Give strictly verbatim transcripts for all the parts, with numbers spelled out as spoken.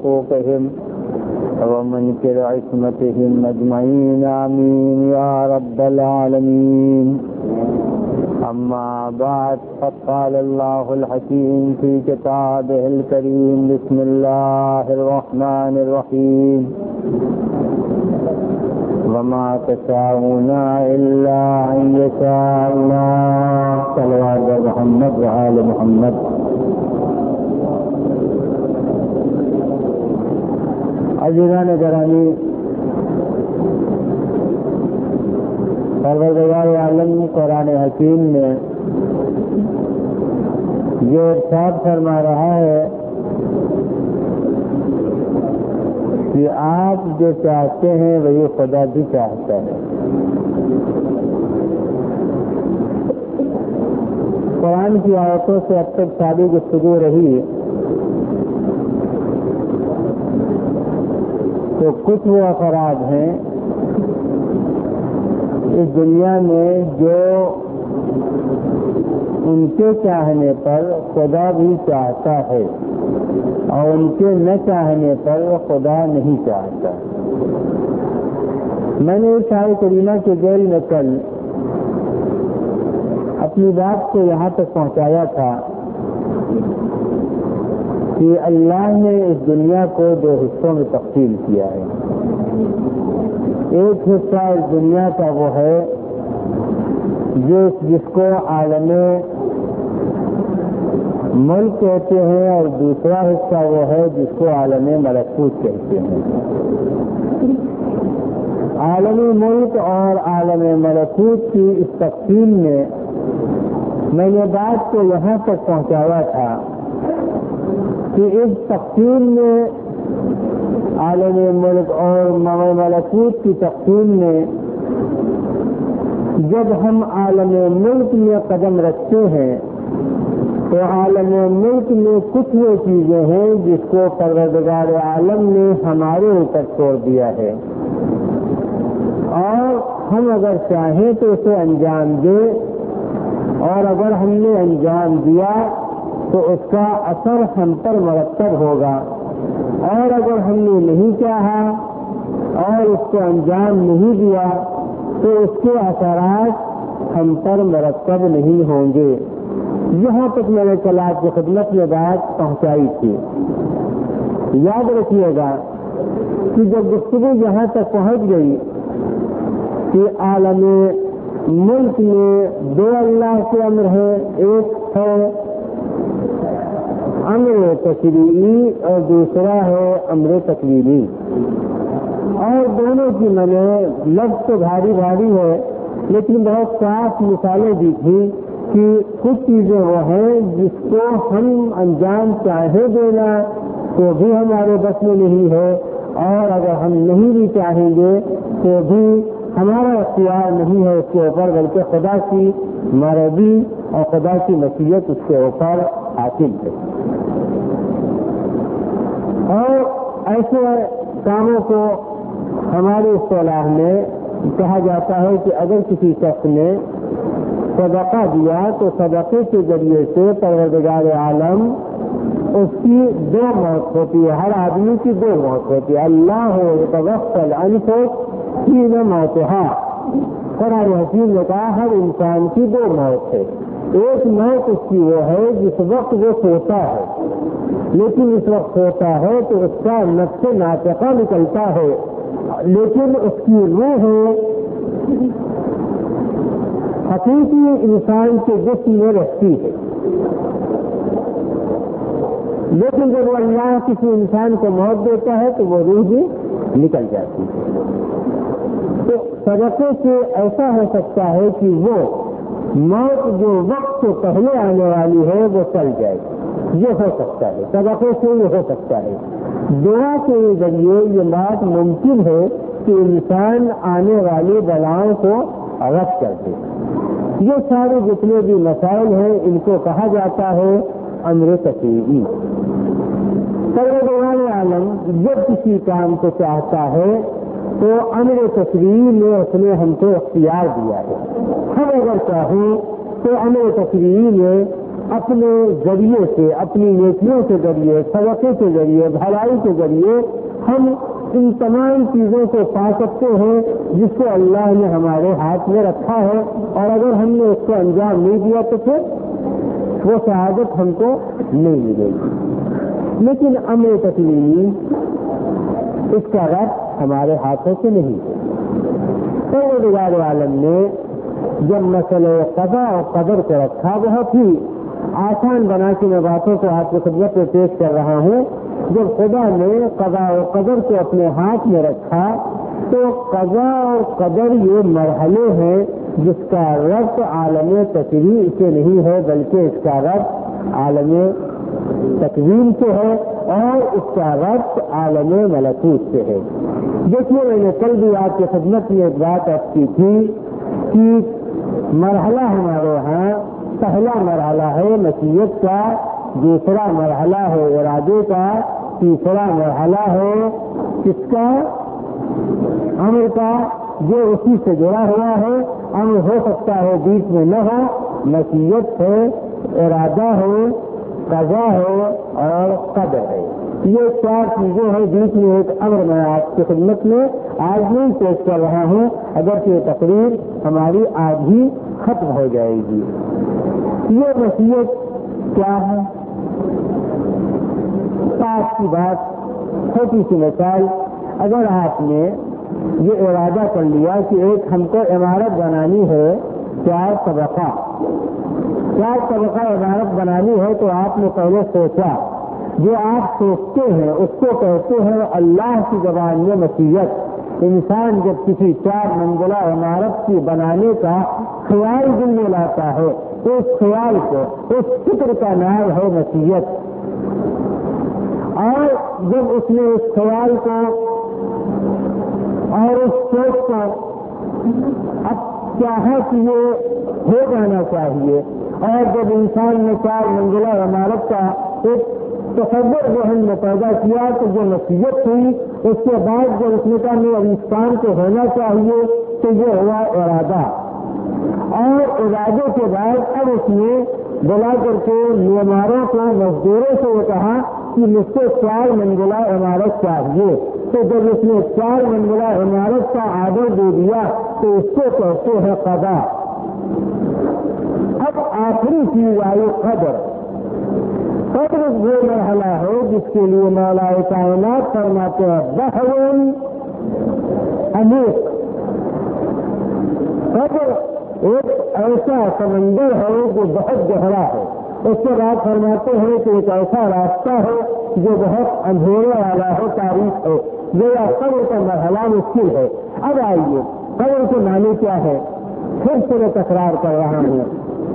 حقوقهم ومنكر عصمتهم أجمعين آمين يا رب العالمين. أما بعد فقد قال الله الحكيم في كتابه الكريم بسم الله الرحمن الرحيم وما تشاءون إلا أن يشاء الله. صلوات محمد وآل محمد. عزیزان گرامی، پروردگار عالم قرآن حکیم میں یہ ارشاد فرما رہا ہے کہ آپ جو چاہتے ہیں وہی خدا بھی چاہتا ہے. قرآن کی آیتوں سے اب تک ساری گفتگو رہی تو کچھ وہ افراد ہیں اس دنیا میں جو ان کے چاہنے پر خدا بھی چاہتا ہے اور ان کے نہ چاہنے پر خدا نہیں چاہتا. میں نے اس آیت کریمہ کے ذیل میں کل اپنی بات کو یہاں تک پہنچایا تھا کہ اللہ نے اس دنیا کو دو حصوں میں تقسیم کیا ہے. ایک حصہ اس دنیا کا وہ ہے جو جس کو عالم ملک کہتے ہیں اور دوسرا حصہ وہ ہے جس کو عالم ملکوت کہتے ہیں. عالمی ملک اور عالم ملکوت کی اس تقسیم میں میں نے بات کو یہاں تک پہنچایا تھا کہ اس تقسیم میں عالم ملک اور ملکوت کی تقسیم میں جب ہم عالم ملک میں قدم رکھتے ہیں تو عالم ملک میں کچھ وہ چیزیں ہیں جس کو پروردگار عالم نے ہمارے اوپر چھوڑ دیا ہے اور ہم اگر چاہیں تو اسے انجام دیں اور اگر ہم نے انجام دیا تو اس کا اثر ہم پر مرتب ہوگا اور اگر ہم نے نہیں چاہا اور اس کو انجام نہیں دیا تو اس کے اثرات ہم پر مرتب نہیں ہوں گے. یہاں تک میں نے کل آپ کی خدمت میں بات پہنچائی تھی. یاد رکھیے گا کہ جب گفتگو یہاں تک پہنچ گئی کہ عالم ملک میں دو اللہ کے امر ہیں، ایک ہے امر تشریعی اور دوسرا ہے امر تکوینی، اور دونوں کی میں نے لفظ تو بھاری بھاری ہے لیکن بہت صاف مثالیں دی تھی کہ کچھ چیزیں وہ ہیں جس کو ہم انجام چاہے دینا تو بھی ہمارے بس میں نہیں ہے اور اگر ہم نہیں بھی چاہیں گے تو بھی ہمارا اختیار نہیں ہے اس کے اوپر، بلکہ خدا کی مرضی اور خدا کی مشیت اس کے اوپر حاصل ہے. اور ایسے کاموں کو ہماری اصطلاح میں کہا جاتا ہے کہ اگر کسی شخص نے صدقہ دیا تو صدقے کے ذریعے سے پروردگار عالم اس کی دو موت ہوتی ہے. ہر آدمی کی دو موت ہوتی ہے. اللہ ہو توفل انفس حین موتہا. قرآن حکیم نے کہا ہر انسان کی دو موت ہے. ایک موت اس کی وہ ہے جس وقت وہ سوتا ہے، لیکن اس وقت سوتا ہے تو اس کا نفس ناطقہ نکلتا ہے لیکن اس کی روح حقیقی انسان کے جسم میں رہتی ہے. لیکن جب وہ اللہ کسی انسان کو موت دیتا ہے تو وہ روح بھی نکل جاتی ہے. تو صدقے سے ایسا ہو سکتا ہے کہ وہ موت جو وقت سے پہلے آنے والی ہے وہ چل جائے، یہ ہو سکتا ہے. صدقے سے یہ ہو سکتا ہے. دعا کے ذریعے یہ بات ممکن ہے کہ انسان آنے والی بلاؤں کو رد کر دے. یہ سارے جتنے بھی مسائل ہیں ان کو کہا جاتا ہے امر تشریعی. پروردگار عالم جب کسی کام کو چاہتا ہے تو امر تشریعی میں اس نے ہم کو اختیار دیا ہے. ہم اگر چاہیں تو امر تشریعی میں اپنے ذریعے سے، اپنی نیکیوں کے ذریعے، صدقے کے ذریعے، بھلائی کے ذریعے ہم ان تمام چیزوں کو پا سکتے ہیں جس کو اللہ نے ہمارے ہاتھ میں رکھا ہے، اور اگر ہم نے اس کو انجام نہیں دیا تو پھر وہ سعادت ہم کو نہیں ملے گی۔ لیکن امر تکلیمی اس کا رب ہمارے ہاتھوں سے نہیں ہے۔ پروردگار عالم نے جب مسئلہ قضا اور قدر کو رکھا، بہت ہی آسان بنا کے میں باتوں کو آپ کو خدمت میں پیش کر رہا ہوں۔ جب خدا نے قضا اور قدر کو اپنے ہاتھ میں رکھا تو قضا اور قدر یہ مرحلے ہیں جس کا ربط عالم تکوین سے نہیں ہے، بلکہ اس کا ربط عالم تکوین سے ہے اور اس کا ربط عالم ملکوت سے ہے۔ دیکھیے، میں نے کل بھی آپ کی خدمت میں ایک بات عرض کی تھی کہ مرحلہ ہمارے ہاں پہلا مرحلہ ہے مشیت کا، دوسرا مرحلہ ہے ارادے کا، تیسرا مرحلہ ہے کس کا؟ امر کا، جو اسی سے جڑا ہوا ہے۔ امر ہو سکتا ہے بیچ میں نہ ہو، مشیت ہے، ارادہ ہے، قضا ہے اور قدر ہے۔ یہ چار چیزیں ہیں، بیچ میں ایک امر میں آپ کی خدمت میں آج نہیں پیش کر رہا ہوں، اگرچہ یہ تقریر ہماری آج ہی ختم ہو جائے گی۔ یہ مشیت کیا ہے؟ پاس کی بات، چھوٹی سی مثال، اگر آپ نے یہ ارادہ کر لیا کہ ایک ہم کو عمارت بنانی ہے چار طبقہ چار طبقہ عمارت بنانی ہے، تو آپ نے پہلے سوچا، جو آپ سوچتے ہیں اس کو کہتے ہیں اللہ کی زبان میں مشیت۔ انسان جب کسی چار منزلہ عمارت کی بنانے کا خیال دل میں لاتا ہے تو اس خیال کو، اس فکر کا نام ہے مشیت۔ اور جب اس نے اس خیال کو اور اس سوچ کو اب چاہا کہ یہ ہو جانا چاہیے، اور جب انسان نے چار منزلہ عمارت کا ایک تصور ذہن میں پیدا کیا تو جو مشیت ہوئی، اس کے بعد جب اس نے کہا میں اب اس کام کو ہونا چاہیے تو یہ ہوا ارادہ، اور ارادے کے بعد اب اس نے بلا کر کے معماروں کو، مزدوروں سے یہ کہا کہ مجھ سے چار منزلہ عمارت چاہیے، تو جب اس نے چار منزلہ عمارت کا آرڈر دے دیا تو اس کو کہتے ہیں قضا۔ اب آخری چیز آئی قدر۔ قدر وہ مرحلہ ہے جس کے لیے مولا کائنات فرماتے ہیں بحر عمیق۔ قدر ایک ایسا سمندر ہے جو بہت گہرا ہے۔ اس کے بعد فرماتے ہیں کہ ایک ایسا راستہ ہے جو بہت اندھیرے والا ہے، تاریخ ہے۔ یہ قبر کا مرحلہ مشکل ہے۔ اب آئیے، قبر کے معنی کیا ہے؟ پھر سے میں تکرار کر رہا ہوں۔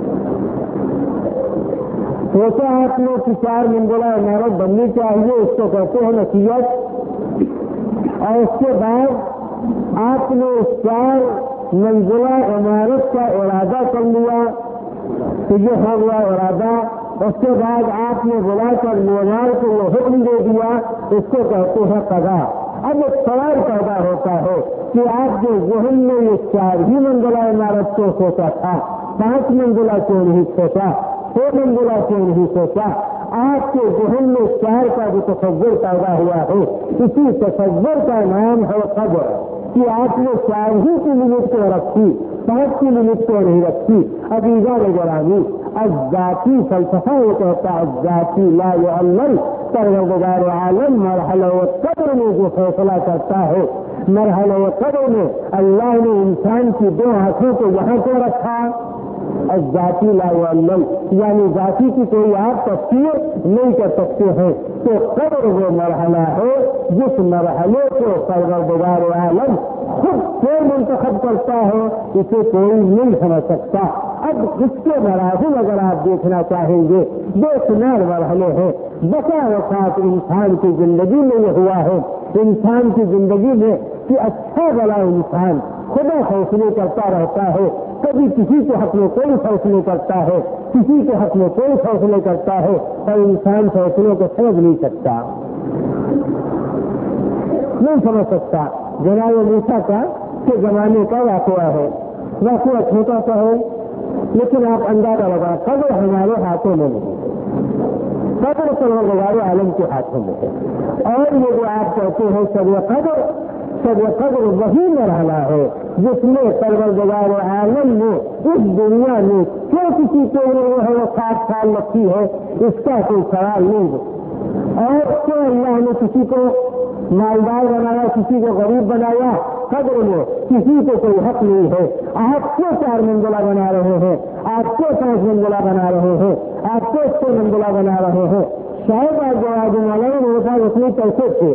سوچا آپ نے کہ چار منزلہ عمارت بننی چاہیے، اس کو کہتے ہیں مشیت، اور اس کے بعد آپ نے اس چار منزلہ عمارت کا ارادہ کر لیا تو یہ ہو گیا ارادہ۔ اس کے بعد آپ نے بلا کر معمار کو وہ حکم دے دیا، اس کو کہتے ہیں قضا۔ اب ایک سوال پیدا ہوتا ہے کہ آپ جو ذہن میں یہ چار ہی منزلہ عمارت کو سوچا تھا، پانچ منزلہ کیوں نہیں سوچا، چھ منزلہ کیوں نہیں سوچا؟ آپ کے ذہن میں چار کا جو تصور پیدا ہوا ہے، اسی تصور کا نام ہے قدر، کہ آپ نے چار ہی کی لمٹ کو رکھی، پانچ کی لمٹ کو نہیں رکھی۔ عزیزہ نگرامی، الذاتی فلسفہ یہ کہتا ہے الذاتی لا یعلم، پروردگار عالم مرحلہ قدر میں جو فیصلہ کرتا ہے، مرحلہ قدر میں اللہ نے انسان کی دو آنکھوں کو یہاں کو رکھا، الذاتی لا یعلم، یعنی ذاتی کی کوئی آپ تفسیر نہیں کر سکتے ہیں۔ تو قدر وہ مرحلہ ہے جس مرحلے کو پروردگار عالم خود سے منتخب کرتا ہے، اسے کوئی نہیں سمجھ سکتا۔ اب اس کے مراحل اگر آپ دیکھنا چاہیں گے، بے شمار مرحلے ہیں۔ بسا اوقات انسان کی زندگی میں یہ ہوا ہے، انسان کی زندگی میں کہ اچھا بلا انسان خدا فیصلے کرتا رہتا ہے، کبھی کسی کے حق میں کوئی فیصلے کرتا ہے، کسی کے حق میں کوئی فیصلے کرتا ہے، اور انسان فیصلوں کو سمجھ نہیں سکتا، نہیں سمجھ سکتا۔ جناب موسیٰ کا کے زمانے کا واقعہ ہے، واقعہ چھوٹا سا ہے، लेकिन आप अंदाजा लगा कब्र हमारे हाथों में नहीं है, कब्र परवरदिगार आलम के हाथों में है। और ये जो आप कहते हैं सब कब्र, सब कब्र वही मरहला है जिसमें परवरदिगार आलम ने इस दुनिया में क्यों किसी को है वो साठ साल रखी है, इसका कोई सवाल नहीं। और क्यों अल्लाह ने किसी को मालदार बनाया, किसी को गरीब बनाया, कब्र में किसी को कोई हक नहीं है। आप क्यों चार मंजिला बना रहे हैं, आप क्यों पांच मंजिला बना रहे हैं, आप क्यों छह मंजिला बना रहे हैं? शायद आप जवाब वाले मेरे पास उतने पैसे थे,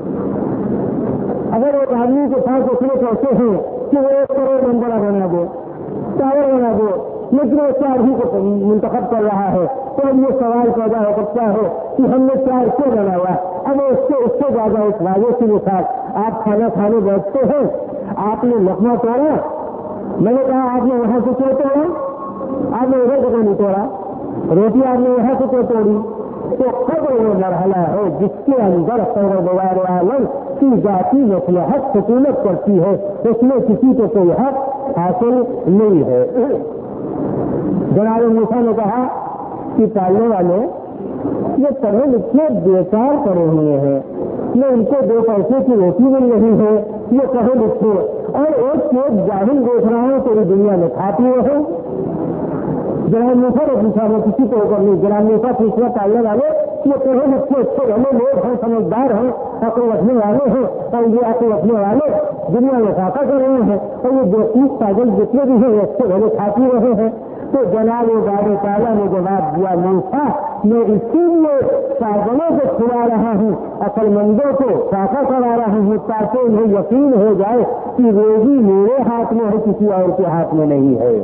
अगर एक आदमी के पास उतने पैसे हैं कि वो एक करोड़ मंजिला बना दो, टावर बना दो, लेकिन वो चार ही को मुंतखब कर रहा है, तो ये सवाल पैदा हो सकता है कि हमने चार क्यों बनाया। अब उससे उससे ज्यादा इस वाजे के साथ आप खाना खाने बैठते हैं, आपने लकमा तोड़ा, मैंने कहा आपने यहाँ से क्यों तोड़ा, आपने उधर जगह नहीं तोड़ा, रोटी आपने यहाँ से क्यों तोड़ी। तो कब्र वो मरहला है जिसके अंदर परवरदिगार आलम की जाती मसलहत सुकूनत करती है, उसमें किसी को कोई हक हासिल नहीं है। जनाब मूसा ने कहा कि पालने वाले ये पढ़े लिखे बेकार करे हुए हैं, ये उनको दो पैसे की रोटी मिल रही है, ये पढ़े लिखे और एक एक जाहिल देख रहा है पूरी दुनिया में खाती है। जनाब मूसा ने पूछा, मैं किसी को ऊपर नहीं, जनाब मूसा पूछना पालने वाले ये पढ़े लिखे अच्छे रहने लोग हैं, समझदार हैं, अकल रखने वाले हैं, और ये अकल रखने वाले दुनिया में फाका कर रहे हैं, और ये बेवकूफ पागल जितने भी हैं अच्छे भले खाती रहे हैं। तो जनाब बाबे ताला ने जवाब दिया, मूसा मैं इसीलिए पागलों को खिला रहा हूँ, अकलमंदों को फाका करा रहा हूँ, ताकि उन्हें यकीन हो जाए कि रोजी मेरे हाथ में है, किसी और के हाथ में नहीं है,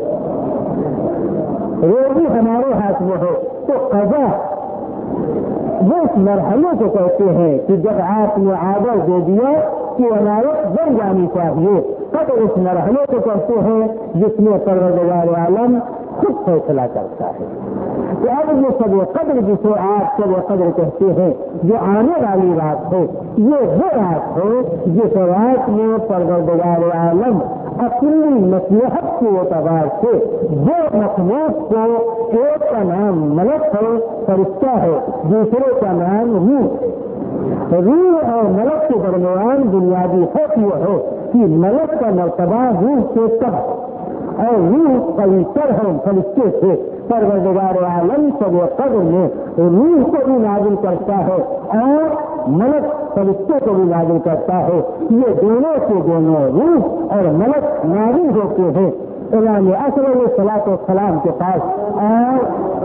रोजी हमारे हाथ में है। तो कज़ा वो इस मरहले को कहते हैं कि जब आपने आदर दे दिया कि इमारत बन जानी चाहिए, तब इस मरहले को कहते हैं जिसमें परवरदिगार आलम खुद फैसला करता है। तो अब ये सब कद्र जिसे आप सब कद्र कहते हैं, जो आने वाली रात है, ये वो रात है जिस रात में परवरदिगार आलम अपनी मसलहत के एतबार से जो मखलूक को, एक का नाम मलक है, फरिश्ता है, दूसरे का नाम रूह। रूह और मलक के दरमियान बुनियादी फर्क यह है कि मलक का मर्तबा रूह से कम और रूह पवित्र है फरिश्ते से। परवरदिगार आलम सब कद्र में रूह को भी नाजिल करता है और मलक फरिश्ते को भी नाजिल करता है। ये दोनों से दोनों रूह और मलक नाजिल होते हैं इमाम असर सलात व सलाम के पास। और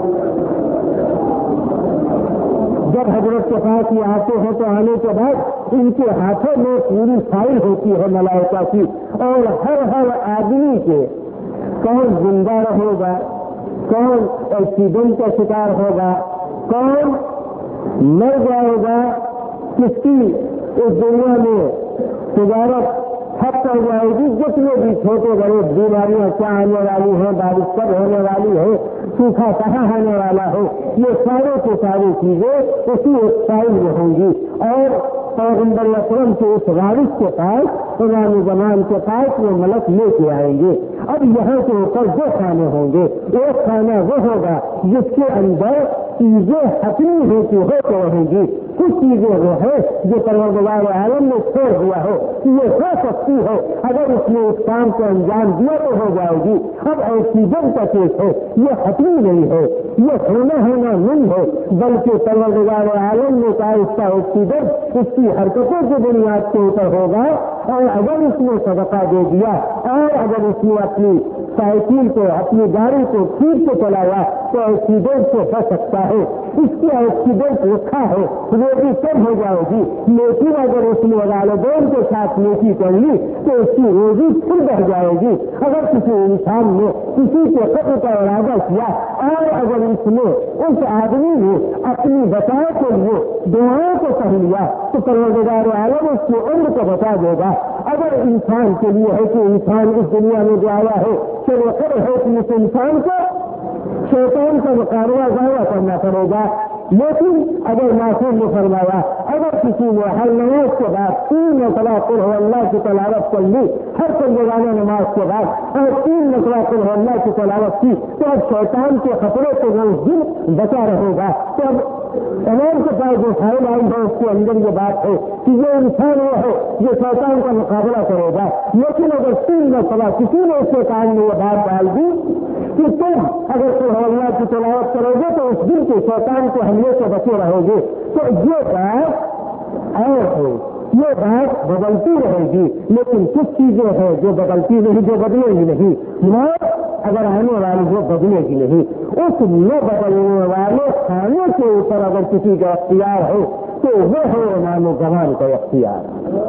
जब हजरत के पास ये आते हैं तो आने के बाद इनके हाथों में पूरी फाइल होती है मलाइका की, और हर हर आदमी के कौन जिंदा रहेगा, कौन एक्सीडेंट का शिकार होगा, कौन मर जाएगा, किसकी इस दुनिया में तिजारत ठप कर जाएगी, जितने भी छोटे बड़े बीमारियां क्या आने वाली हैं, बारिश कब होने वाली है, सूखा कहाँ होने वाला है, ये सारे की सारी चीजें उसी एक फाइल में होंगी। और पैगंबर अकरम के उस वारिस के पास इमाम ज़मान के पास वो मलक लेके आएंगे। अब यहाँ के ऊपर दो खाने होंगे, एक खाना वो होगा जिसके अंदर चीजें हतमी होती हो तो रहेंगी, कुछ चीजें वो है जो परवरदिगार आलम ने छोड़ दिया हो कि ये हो सकती है, अगर उसने उस काम को अंजाम दिया तो हो जाएगी। अब एक्सीडेंट का केस है, ये हतमी नहीं है, ये होना होना नहीं है, बल्कि परवरदिगार आलम ने कहा इसका एक्सीडेंट उसकी हरकतों की बुनियाद के ऊपर होगा। और अगर उसने सदका दे दिया और अगर उसने अपनी साइकिल को, अपनी गाड़ी को ठीक से चलाया तो एक्सीडेंट से बच सकता है। इसकी एक्सीडेंट रखा है, रोटी कम हो जाएगी, लेकिन अगर उसने वालिदैन के साथ नेकी कर ली तो उसकी रोजी फिर बढ़ जाएगी। अगर किसी इंसान ने किसी के कत्ल का इरादा किया और अगर उसने उस आदमी ने अपनी बचाव के लिए दुआओं को कह लिया तो परवरदिगार आलम उसकी उम्र को बचा देगा। अगर इंसान के लिए है कि इंसान इस दुनिया में जो आया है चलो खड़े है कि इस इंसान को शैतान का मुकाबला ज्यादा करना पड़ेगा, لیکن اگر معصوم نے فرمایا اگر کسی نے ہر نماز کے بعد تین مرتبہ قل هو اللہ کی تلاوت کر لی، ہر سجدگانہ نماز کے بعد اور تین مرتبہ قل هو اللہ کی تلاوت کی، تو اب شیطان کے خطرے سے وہ دل بچا رہے گا۔ تو اب امام کے پاس جو فائل آئی ہے اس کے اندر یہ بات ہے کہ یہ انسان وہ ہے جو شیطان کا مقابلہ کرے گا، لیکن اگر تین مرتبہ کسی نے اس کے کان میں یہ بات ڈال دی کہ تم اگر قل هو اللہ کی تلاوت کرو گے تو اس دل کے شیطان کے حملے سے بچے رہو گے، تو یہ بات اور ہے، یہ بات بدلتی رہے گی، لیکن کچھ چیزیں ہیں جو بدلتی نہیں، جو بدلے گی نہیں، موت اگر آنے والی وہ بدلے گی نہیں۔ اس نہ بدلنے والے کھانے کے اوپر اگر کسی کا اختیار ہے تو وہ ہے امام زمان کا اختیار۔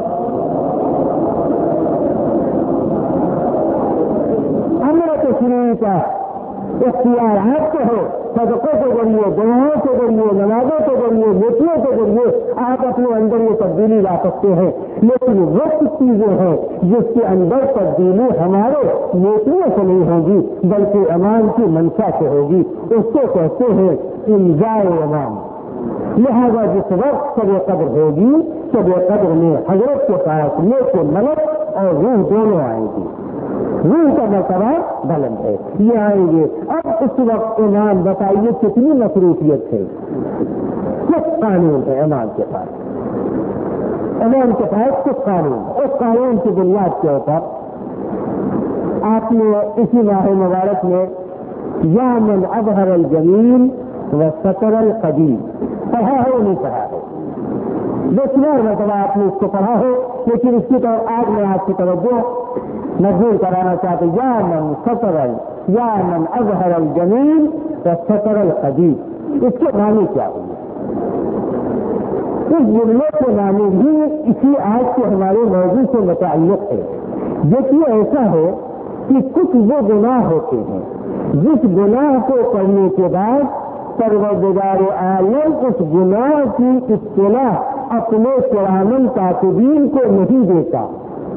امر تشریع کا اختیار آپ کو ہے، صدقوں کے ذریعے، دعاؤں کے ذریعے، نمازوں کے ذریعے، نیکیوں کے ذریعے آپ اپنے اندر یہ تبدیلی لا سکتے ہیں، لیکن وہ کچھ چیزیں ہیں جس کے اندر تبدیلی ہمارے نیکیوں سے نہیں ہوگی بلکہ امام کی منشا سے ہوگی، اس کو کہتے ہیں انزائے امام۔ لہذا جس وقت شب قدر ہوگی، شب قدر میں حضرت کے پاس نیک ملک اور روح دونوں آئیں گی، روح کا مرتبہ بلند ہے، یہ آئیں گے۔ اب اس وقت امام بتائیے کتنی مصروفیت ہے، کچھ قانون ہے امام کے پاس، امام کے پاس کچھ قانون، اس قانون کی بنیاد کے اوپر آپ نے اسی ماہ مبارک میں یا من اظہر الجمیل و ستر القبیح پڑھا ہے نہیں پڑھا ہے؟ بے شمار مرتبہ آپ نے اس کو پڑھا ہے، لیکن اس کی طرف آج میں آپ کی توجہ مجبور کرانا چاہتے یا من ستر یا من اظہر الجمیل و ستر القبیح، اس کے معنی کیا ہوئی؟ اس جملے کے معنی بھی اسی آج کے ہمارے موضوع سے متعلق ہے۔ دیکھیے ایسا ہے کہ کچھ وہ گناہ ہوتے ہیں جس گناہ کو کرنے کے بعد پروردگار عالم اس گناہ کی اطلاع اپنے کرامن کاتبین کو نہیں دیتا۔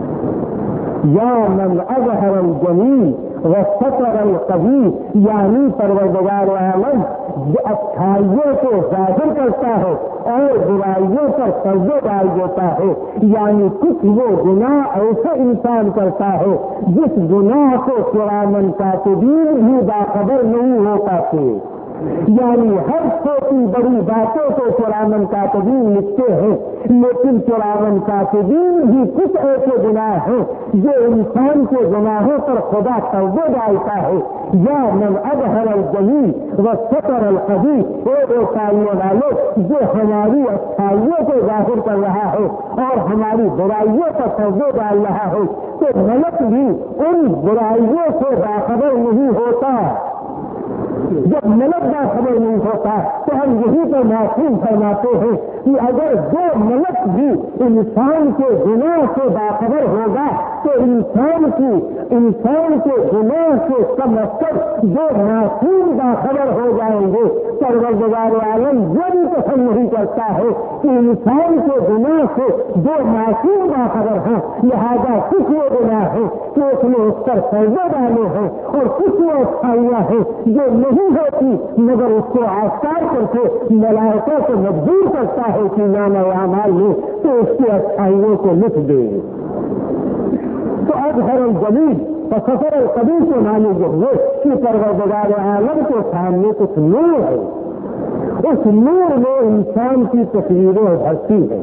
یا من اظہر الجمیل و ستر القبیح، یعنی پروردگار عالم جو اچھائیوں کو ظاہر کرتا ہے اور برائیوں پر پردے ڈال دیتا ہے، یعنی کچھ وہ گناہ ایسا انسان کرتا ہے جس گناہ کو کرامن کاتبین بھی باخبر نہیں ہو پاتے، یعنی ہر چھوٹی بڑی باتوں کو کرامن کاتبین لکھتے ہیں، لیکن کرامن کاتبین بھی کچھ ایسے گناہ ہیں جو انسان کے گناہوں پر خدا توبہ ڈالتا ہے۔ یا من اظہر الجمیل و ستر القبیح، اے عیسائیوں والوں جو ہماری اچھائیوں کو ظاہر کر رہا ہے اور ہماری برائیوں پر توبہ ڈال رہا ہے، تو ملک بھی ان برائیوں سے باخبر نہیں ہوتا۔ جب ملک کا خبر نہیں ہوتا تو ہم یہی پر معصوم فرماتے ہیں کہ اگر جو ملک بھی انسان کے گناہ سے باخبر ہوگا تو انسان کی انسان کے گناہ سے کم از کم جو معصوم باخبر ہو جائیں گے۔ پروردگار عالم یہ بھی پسند نہیں کرتا ہے کہ انسان کے گناہ سے جو معصوم باخبر ہیں، لہذا کچھ وہ گناہ ہے کہ اس نے اس پر سجدے ڈالے ہیں اور کچھ وہ اچھائیاں ہیں جو نہیں ہوتی مگر اس کو آشکار کر کے ملائکہ کو مجبور کرتا ہے کہ نامہ اعمال میں تو اس کی اچھائیوں کو لکھ دے۔ تو اظہر الجمیل اور ستر القبیح کے معنی جو ہوئے کہ پروردگار عالم کے سامنے کچھ نور ہے، اس نور میں انسان کی تصویریں ابھرتی ہیں،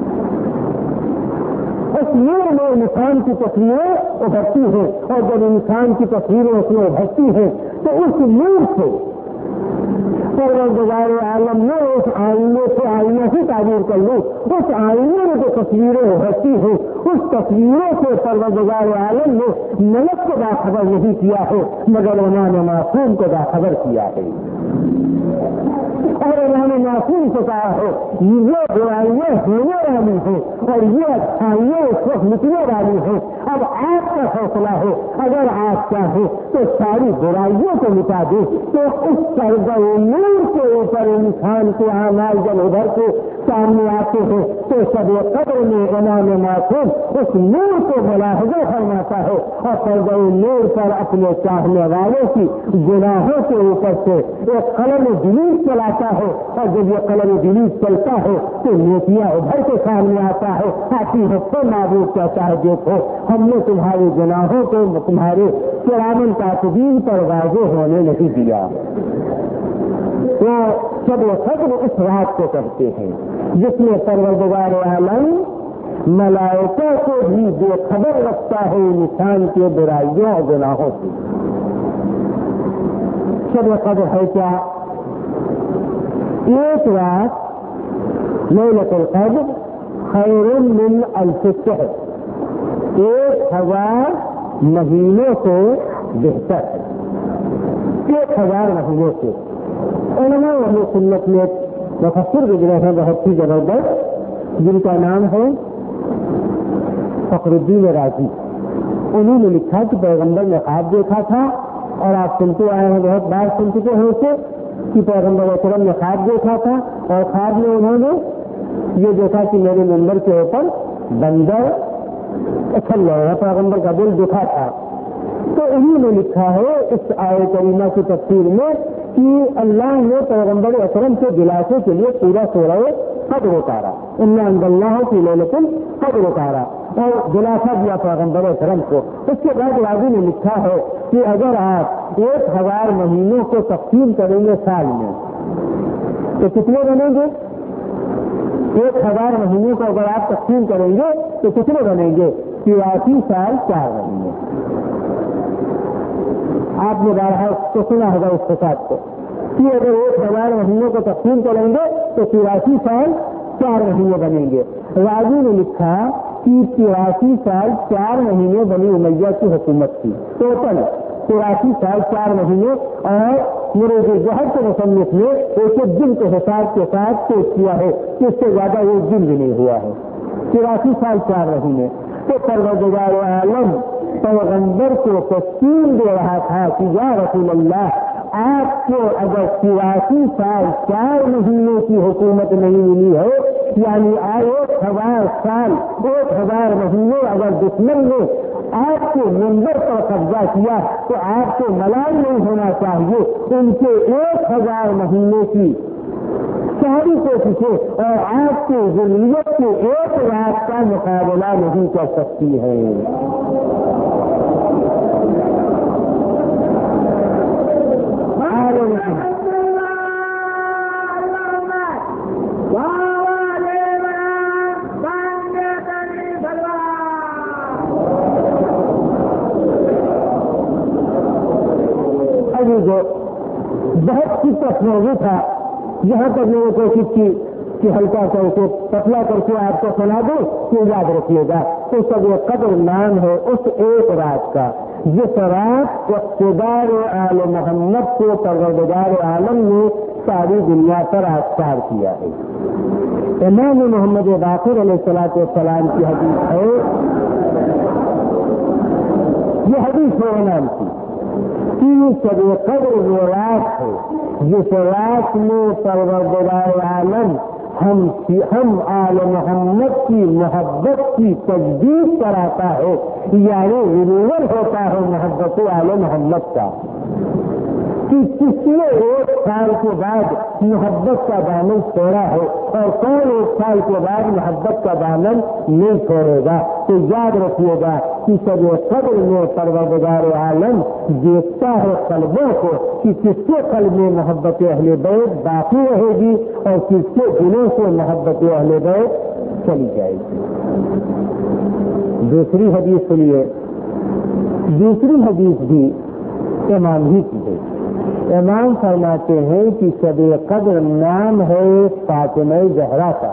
اس نور میں انسان کی تصویریں ابھرتی ہیں، اور جب انسان کی تصویریں اس میں ابھرتی ہیں تو اس نور سے پروردگار عالم نے اس آئینے سے آئینہ سے تعبیر کر لوں، اس آئینے میں جو تصویریں ابھرتی ہیں اس تصویروں سے پروردگار عالم نے ملک کو باخبر نہیں کیا ہے مگر امام معصوم کو باخبر کیا ہے، اور امام معصوم سے کہا ہے یہ برائیاں ہونے والی ہیں اور یہ اچھائیاں اس وقت نکلنے والی ہیں، اب آپ کا فیصلہ ہے، اگر آپ چاہیں تو ساری برائیوں کو مٹا دیں، تو اس سرد نور کے اوپر انسان کے اعمال جب ابھر کے سامنے آتے ہیں تو سب قدر میں امام معصوم اس نور کو ملاحظہ فرماتا ہے اور پردہ نور پر اپنے چاہنے والوں کی گناہوں کے اوپر سے ایک قلم جلیس چلاتا ہے، اور جب یہ قلم جلیس چلتا ہے تو نیکیاں ابھر کے سامنے آتا ہے، آتی ہے تو معبود کہتا ہے دیکھو ہم نے تمہارے گناہوں کو تمہارے کرامن کاتبین پر واضح ہونے نہیں دیا۔ تو سب قدر اس رات کو کرتے ہیں جس میں پروردگار عالم ملائکہ کو بھی بے خبر رکھتا ہے انسان کے برائیوں اور گناہوں سے۔ سب قدر ہے کیا؟ ایک رات لیلۃ القدر خیر من الف شہر، ایک ہزار مہینوں سے بہتر ہے، ایک ہزار مہینوں سے۔ علماء اہل سنت میں مفسر گزرے ہیں بہت ہی زبردست، جن کا نام ہے فخر الدین رازی۔ انہوں نے لکھا کہ پیغمبر نے خواب دیکھا تھا، اور آپ سنتے آئے ہیں، بہت بار سن چکے ہیں اسے، کہ پیغمبر اکرم نے خواب دیکھا تھا، اور خواب میں انہوں نے یہ دیکھا کہ میرے منبر کے اوپر بندر اچھل رہا ہے، پیغمبر کا دل دکھا تھا۔ تو انہوں نے لکھا ہے اس آیت کریمہ کی تفسیر میں کہ اللہ نے پیغمبر اکرم کے دلاسے کے لیے پورا سورہ قدر اتارا، انا انزلناہ فی لیلۃ القدر اتارا، اور دلاسا دیا پیغمبر اکرم کو۔ اس کے بعد راضی نے لکھا ہے کہ اگر آپ ایک ہزار مہینوں کو تقسیم کریں گے سال میں تو کتنے بنیں گے؟ ایک ہزار مہینوں کو اگر آپ تقسیم کریں گے تو کتنے بنیں گے؟ تراسی سال چار مہینے۔ آپ نے بارہا تو سنا ہوگا اس حساب کو کہ اگر ایک ہزار مہینوں کو تقسیم کریں گے تو تراسی سال چار مہینے بنیں گے۔ راضی نے لکھا کہ تراسی سال چار مہینے بنی امیہ کی حکومت کی، ٹوٹل تراسی سال چار مہینے، اور میرے جو جوہر کے مصنف نے ایک ایک دن کے حساب کے ساتھ پیش کیا ہے کہ اس سے زیادہ ایک دن بھی نہیں ہوا ہے، تراسی سال چار مہینے۔ تو پروردگار عالم پیغمبر کو تسکین دے رہا تھا کہ یا رسول اللہ، آپ کو اگر تراسی سال چار مہینے کی حکومت نہیں ملی ہے، یعنی ایک ہزار سال ایک ہزار مہینے اگر دشمن نے آپ کے منبر پر قبضہ کیا تو آپ کو ملال نہیں ہونا چاہیے، ان کے ایک ہزار مہینے کی ساری کوششیں اور آپ کی ضروریت کے ایک رات کا مقابلہ نہیں کر سکتی ہے۔ ابھی جو بہت سی موضوع تھا، یہاں تک میں نے کوشش کی کہ ہلکا کر کے پتلا کر کے آپ کو سنا دوں کہ یاد رکھیے گا۔ تو سب یہ قدر نام ہے اس ایک رات کا جس رات اقتدار آل محمد کو پروردگار عالم نے ساری دنیا پر آشکار کیا ہے۔ امام محمد باقر علیہ الصلوۃ والسلام کی حدیث ہے، یہ حدیث ہے امام کی، سب قدر وہ رات ہے جس رات میں پروردگار عالم ہم ہم آل محمد کی محبت کی تجدید کراتا ہے، یعنی رینیول ہوتا ہے محبت آل محمد کا، کہ کس نے ایک سال کے بعد محبت کا دامن چھوڑا ہے اور کون ایک سال کے بعد محبت کا دامن نہیں چھوڑے گا۔ تو یاد رکھیے گا کہ سب قدر میں پروردگار عالم دیکھتا ہے قلبوں کو کہ کس کے قلب میں محبت اہل بیت باقی رہے گی اور کس کے دلوں سے محبت اہل بیت چلی جائے گی۔ دوسری حدیث سنیے، دوسری حدیث بھی امام ہی کی ہے۔ امام فرماتے ہیں کہ شب قدر نام ہے فاطمہ زہرا کا،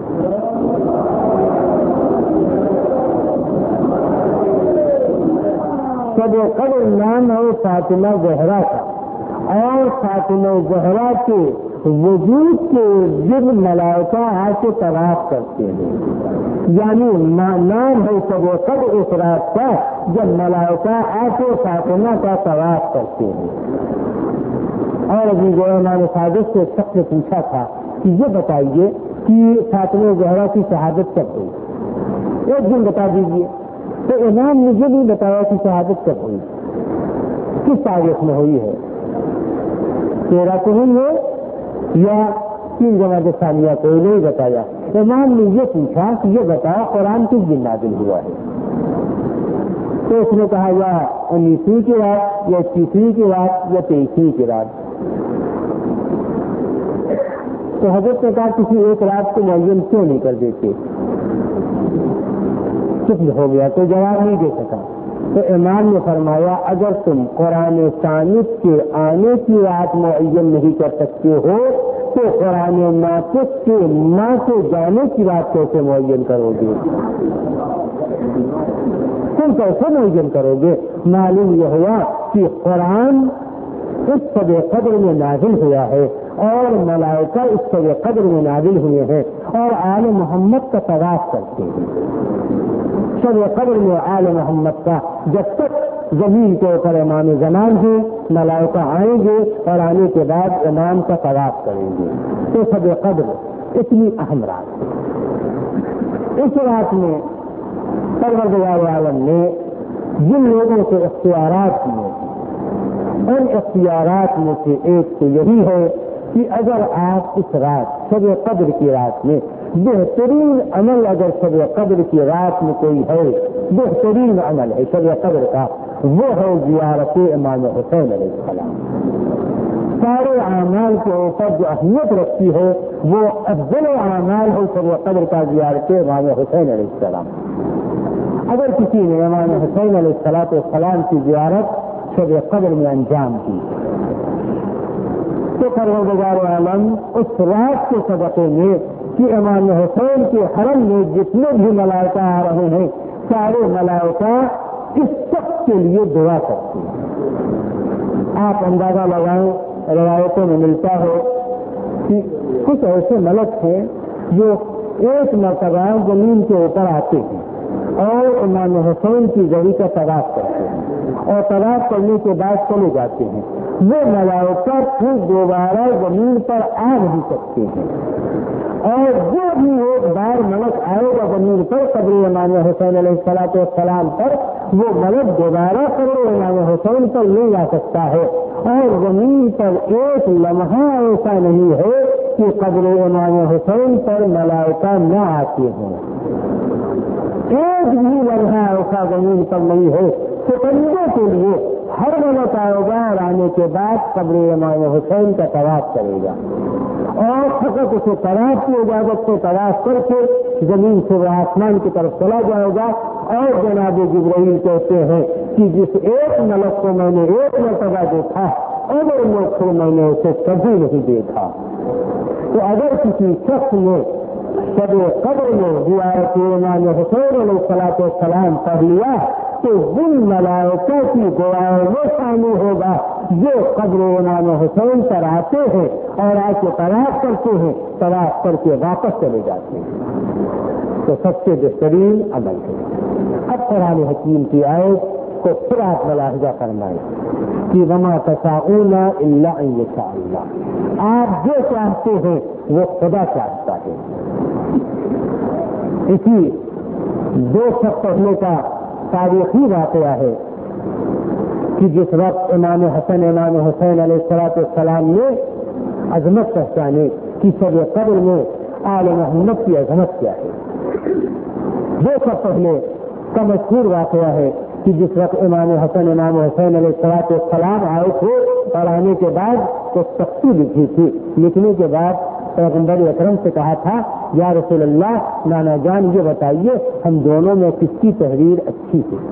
شب قدر نام ہے فاطمہ زہرا کا، اور فاطمہ زہرا کے وجود کے جب ملائکہ آ کے طواف کرتے ہیں، یعنی نام ہے شب قدر اس رات کا جب ملائکہ آ کے فاطمہ کا طواف کرتے ہیں۔ اور ابھی جو امام صادق سے شخص نے پوچھا تھا کہ یہ بتائیے کہ فاطمہ زہرا کی شہادت کب ہوئی؟ ایک دن بتا دیجیے۔ تو امام مجھے نہیں بتایا کہ شہادت کب ہوئی، کس تاریخ میں ہوئی ہے، تیرہ کو ہوئی ہے یا تین جماعت ثانیہ کو، نہیں بتایا۔ امام نے یہ پوچھا کہ یہ بتاؤ قرآن کس دن نازل ہوا ہے؟ تو اس نے کہا یا انیسویں کی رات یا اکیسویں کی رات یا تیئیسویں کی رات۔ تو حضرت نے کہا کسی ایک رات کو معین کیوں نہیں کر دیتے؟ چپ ہو گیا، کوئی جواب نہیں دے سکا۔ تو امام نے فرمایا اگر تم قرآن ثابت کے آنے کی رات معین نہیں کر سکتے ہو تو قرآن ناطق کے ماں سے جانے کی بات کیسے معین کرو گے؟ تم کیسے معین کرو گے؟ معلوم یہ ہوا کہ قرآن اس شب قدر میں نازل ہوا ہے اور ملائکہ اس شب قدر میں نازل ہوئے ہیں اور آل محمد کا طواف کرتے ہیں۔ شب قدر میں آل محمد کا جب تک زمین کے اوپر امام زمان ہے ملائکہ آئیں گے اور آنے کے بعد امام کا طواف کریں گے۔ تو شب قدر اتنی اہم رات ہے۔ اس رات میں پروردگار عالم نے جن لوگوں کو اختیارات دیے ان اختیارات میں سے ایک تو یہی ہے کہ اگر آپ اس رات شب قدر کی رات میں بہترین عمل اگر شب قدر کی رات میں کوئی ہے، بہترین عمل ہے شب قدر کا، وہ ہے زیارت امام حسین علیہ السلام۔ سارے اعمال کے اوپر جو اہمیت رکھتی ہے وہ افضل اعمال ہے شب قدر کا زیارت امام حسین علیہ السلام۔ اگر کسی نے امام حسین علیہ السلام کی زیارت شب قدر میں انجام کی تو پروردگار عالم اس رات کے صدقے میں کہ امام حسین کے حرم میں جتنے بھی ملائکہ آ رہے ہیں سارے ملائکہ اس شخص کے لیے دعا کرتے ہیں۔ آپ اندازہ لگائیں، روایتوں میں ملتا ہے کہ کچھ ایسے ملک ہیں جو ایک مرتبہ زمین کے اوپر آتے ہیں اور امام حسین کی گڑی کا طواف کرتے ہیں اور طواف کرنے کے بعد چلے جاتے ہیں۔ وہ ملائکہ پھر دوبارہ زمین پر آ نہیں سکتے ہیں اور جو بھی ایک بار ملک آئے گا زمین پر قبر امام حسین علیہ السلام پر وہ ملک دوبارہ قبر امام حسین پر نہیں آ سکتا ہے اور زمین پر ایک لمحہ ایسا نہیں ہے کہ قبر امام حسین پر ملائکہ نہ آتے ہیں۔ ایک بھی لمحہ ایسا زمین پر نہیں ہے کہ بندے کے لیے ہر ملک آئے گا اور آنے کے بعد قبر امام حسین کا طواف کرے گا اور فقط اسے طواف کی اجازت سے طواف کر کے زمین سے وہ آسمان کی طرف چلا جائے گا اور جناب جبرائیل کہتے ہیں کہ جس ایک ملک کو میں نے ایک مرتبہ دیکھا اور لوگ کو میں نے اسے کبھی نہیں دیکھا۔ تو اگر کسی شخص نے شب قدر میں زیارت امام حسین علیہ السلام پڑھ لیا تو جن ملائکہ کی دعائیں میں شامل ہوگا جو قبر امام حسین پر آتے ہیں اور آ کے طواف کرتے ہیں، طواف کر کے واپس چلے جاتے ہیں۔ تو سب سے بہترین عمل ہے۔ اب قرآن حکیم کی آیت کو پھر آپ ملاحظہ فرمائیں کہ وما تشاءون الا ان یشاء اللہ، آپ جو چاہتے ہیں وہ خدا چاہتا ہے۔ اسی دو سب پڑھنے کا تاریخی واقعہ ہے کہ جس وقت امام حسن امام حسین علیہ السلام نے عظمت پہچانے کہ شب قدر میں آل محمد کی عظمت کیا ہے، دو سب پہلے کا مشہور واقعہ ہے کہ جس وقت امام حسن امام حسین علیہ السلام آئے تھے اور آنے کے بعد تو تختی لکھی تھی، لکھنے کے بعد پیغمبر اکرم سے کہا تھا یا رسول اللہ نانا جان یہ بتائیے ہم دونوں میں کس کی تحریر اچھی ہے،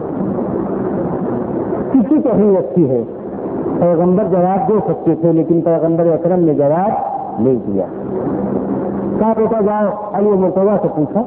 کس کی تحریر اچھی ہے؟ پیغمبر جواب دے سکتے تھے لیکن پیغمبر اکرم نے جواب نہیں دیا۔ کہا بیٹا جاؤ علی مرتضیٰ سے پوچھا،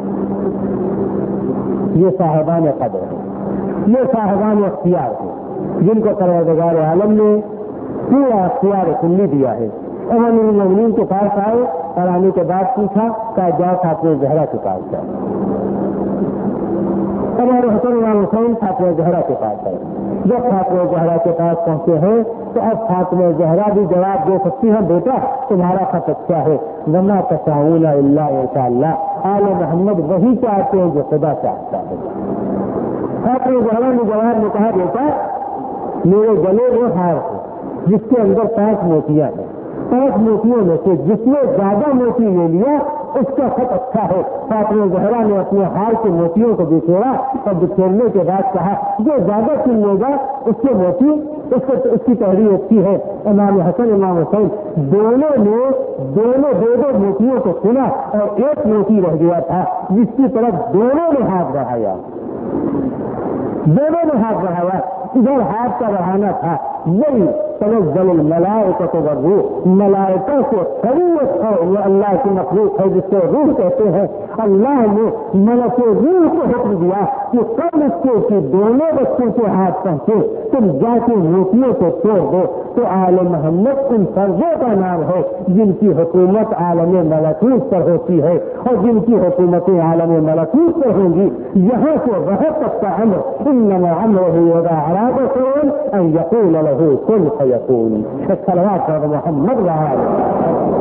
یہ صاحبان قدر ہیں، یہ صاحبان اختیار ہیں جن کو پروردگار عالم نے پورا اختیار کلی دیا ہے۔ امام المومنین کے پاس آئے اور آنے کے بعد پوچھا کہ جاؤ فاطمہ زہرا کے پاس جاؤ، ہمارے حسن امام حسین فاطمہ زہرا کے پاس آئے جب فاطمہ زہرا کے پاس پہنچے ہیں تو اب فاطمہ زہرا بھی جواب دے سکتی ہیں بیٹا تمہارا خط اچھا ہے وما تشاءون الا ان شاء اللہ، آل محمد وہی چاہتے ہیں جو خدا چاہتا ہے۔ فاطمہ زہرا نے جواب میں کہا بیٹا میرے گلے وہ ہار ہے جس کے اندر پانچ موتیاں ہیں، پانچ موتیوں میں سے جس نے زیادہ موتی لے لیا اس کا خط اچھا ہے۔ فاطمہ زہرا نے اپنے ہار کے موتیوں کو بکھیرا اور بکھیرنے کے بعد کہا جو زیادہ چن لے گا اس کے موتی اس کو اس کی تحریر اچھی ہے۔ امام حسن امام حسین دونوں نے دونوں دو دو موتیوں کو چنا اور ایک موتی رہ گیا تھا جس کی طرف دونوں نے ہاتھ بڑھایا، دونوں نے ہاتھ بڑھایا، ادھر ہاتھ کا بڑھانا تھا، یہی تنزل الملائکۃ والروح، ملائکہ سے خلیت ہے، وہ اللہ کی مخلوق ہے جس کو روح کہتے ہیں۔ اللہ نے ملک روح کو حکم دیا کہ قبل اس کے کہ دونوں بچوں کے ہاتھ پہنچے تم جا کے موتیوں کو توڑ دو، تو آل محمد ان فردوں کا نام ہے جن کی حکومت عالم ملکوت پر ہوتی ہے اور جن کی حکومتیں عالم ملکوت پر ہوں گی۔ یہاں سے وہاں تک کا امر انما امرہ اذا اراد شیئا ان یقول له کن فیکون۔ صلوات علی محمد و آلہ۔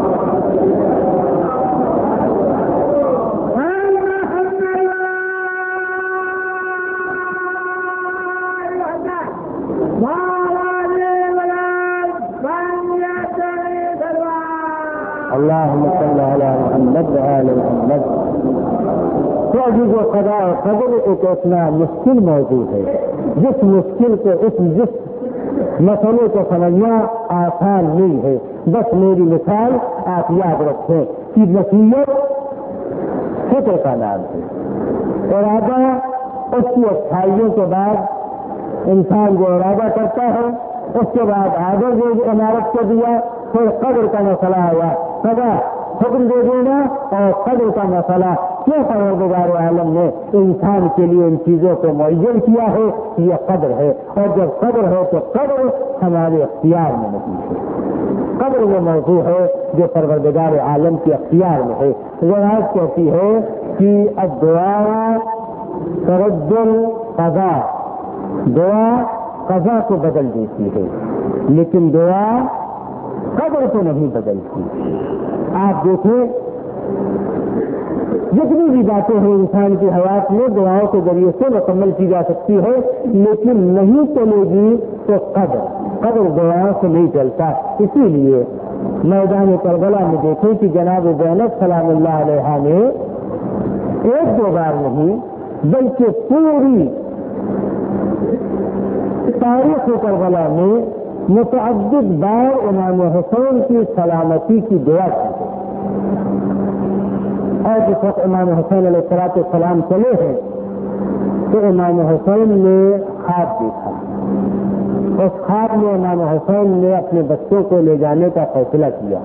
اللهم صل على محمد وآل محمد۔ تو ابھی جو قضاء و قدر ایک اتنا مشکل موضوع ہے جس مشکل کو اس جس مسئلے کو سمجھنا آسان نہیں ہے۔ بس میری مثال آپ یاد رکھیں کہ نصیحت فکر کا نام ہے، ارادہ اس کی اچھائیوں کے بعد انسان جو ارادہ کرتا ہے اس کے بعد آگے جو عمارت کو دیا پھر قدر کا مسئلہ آیا، سزا حکم دے دینا اور قدر کا مسئلہ کیوں پروردگار عالم نے انسان کے لیے ان چیزوں کو معین کیا ہے یہ قدر ہے، اور جب قدر ہے تو قدر ہمارے اختیار میں نہیں ہے۔ قدر وہ موضوع ہے جو پروردگار عالم کے اختیار میں ہے۔ روایت کہتی ہے کہ الدعاء ترد القضاء، دعا قضا کو بدل دیتی ہے لیکن دعا قدر کو نہیں بدلتی۔ آپ دیکھیں جتنی بھی باتیں ہیں انسان کی حیات میں دعاؤں کے ذریعے سے مکمل کی جا سکتی ہے لیکن نہیں چلے گی تو قدر قدر دعاؤں سے نہیں چلتا۔ اسی لیے میدان کربلا میں دیکھیں کہ جناب زینب سلام اللہ علیہ نے ایک دو بار نہیں بلکہ پوری تاریخ کربلا میں متعدد بار امام حسین کی سلامتی کی دعا کی، اور جس وقت امام حسین علیہ السلام چلے ہیں تو امام حسین نے خواب دیکھا، اس خواب میں امام حسین نے اپنے بچوں کو لے جانے کا فیصلہ کیا۔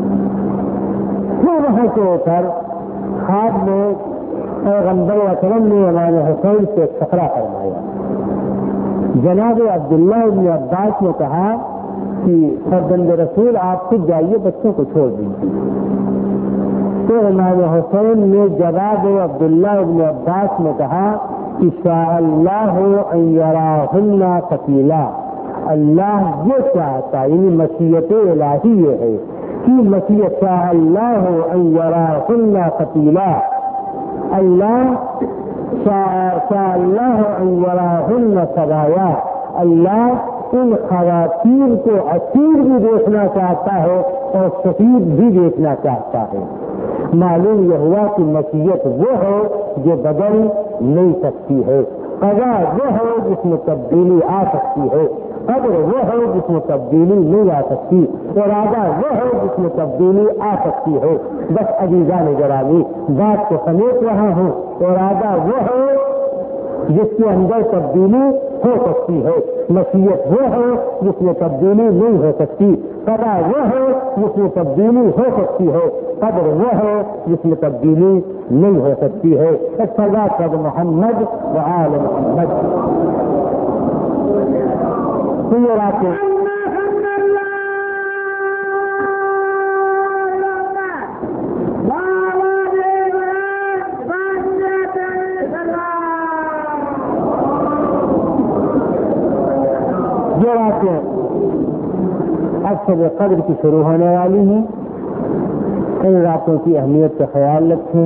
پھر وہاں سے ہو کر خواب میں پیغمبر اکرم نے امام حسین سے خطرہ فرمایا۔ جناب عبداللہ ابن عباس نے کہا کہ فرزند رسول آپ خود جائیے بچوں کو چھوڑ دیجیے، تو امام حسین نے جواب عبداللہ ابن عباس نے کہا کہ شاء اللہ ان یراہن قتیلا، اللہ یہ چاہتا یعنی مشیت الہی یہ ہے کہ مشیت شاء اللہ ان یراہن قتیلا، اللہ شاء اللہ ان یراہن سرایا، اللہ ان خواتین کو اسیر بھی دیکھنا چاہتا ہے اور شہید بھی دیکھنا چاہتا ہے۔ معلوم یہ ہوا کہ مشیت وہ ہے جو بدل نہیں سکتی ہے، قضا وہ ہے جس میں تبدیلی آ سکتی ہے، قدر وہ ہے جس میں تبدیلی نہیں آ سکتی، ارادہ وہ ہے جس میں تبدیلی آ سکتی ہے۔ بس عزیزان گرامی بات کو سمیٹ رہا ہوں، ارادہ وہ ہے جس کے اندر تبدیلی ہو سکتی ہے، مشیت وہ ہے جس میں تبدیلی نہیں ہو سکتی، قضا وہ ہے جس میں تبدیلی ہو سکتی ہے، قدر وہ ہے جس میں تبدیلی نہیں ہو سکتی ہے۔ صلوات علی محمد و آل محمد۔ تو یہ راتیں یہ راتیں اب شب قدر کی شروع ہونے والی ہیں، ان راتوں کی اہمیت کا خیال رکھیں۔